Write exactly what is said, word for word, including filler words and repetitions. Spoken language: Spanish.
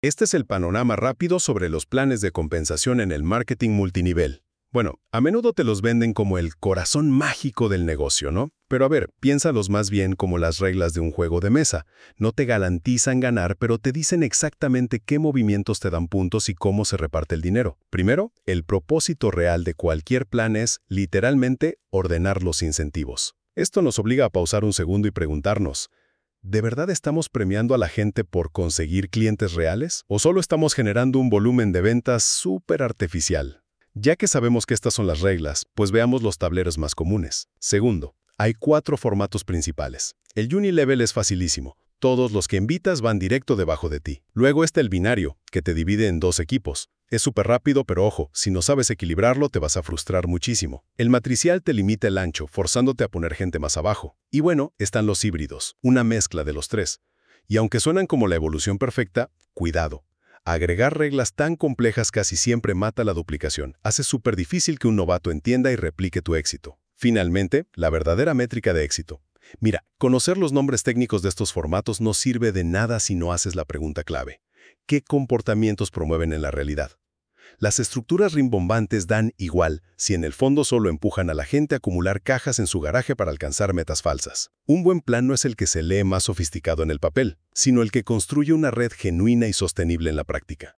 Este es el panorama rápido sobre los planes de compensación en el marketing multinivel. Bueno, a menudo te los venden como el corazón mágico del negocio, ¿no? Pero a ver, piénsalos más bien como las reglas de un juego de mesa. No te garantizan ganar, pero te dicen exactamente qué movimientos te dan puntos y cómo se reparte el dinero. Primero, el propósito real de cualquier plan es, literalmente, ordenar los incentivos. Esto nos obliga a pausar un segundo y preguntarnos, ¿de verdad estamos premiando a la gente por conseguir clientes reales? ¿O solo estamos generando un volumen de ventas súper artificial? Ya que sabemos que estas son las reglas, pues veamos los tableros más comunes. Segundo, hay cuatro formatos principales. El Unilevel es facilísimo. Todos los que invitas van directo debajo de ti. Luego está el binario, que te divide en dos equipos. Es súper rápido, pero ojo, si no sabes equilibrarlo te vas a frustrar muchísimo. El matricial te limita el ancho, forzándote a poner gente más abajo. Y bueno, están los híbridos, una mezcla de los tres. Y aunque suenan como la evolución perfecta, cuidado. Agregar reglas tan complejas casi siempre mata la duplicación. Hace súper difícil que un novato entienda y replique tu éxito. Finalmente, la verdadera métrica de éxito. Mira, conocer los nombres técnicos de estos formatos no sirve de nada si no haces la pregunta clave. ¿Qué comportamientos promueven en la realidad? Las estructuras rimbombantes dan igual si en el fondo solo empujan a la gente a acumular cajas en su garaje para alcanzar metas falsas. Un buen plan no es el que se lee más sofisticado en el papel, sino el que construye una red genuina y sostenible en la práctica.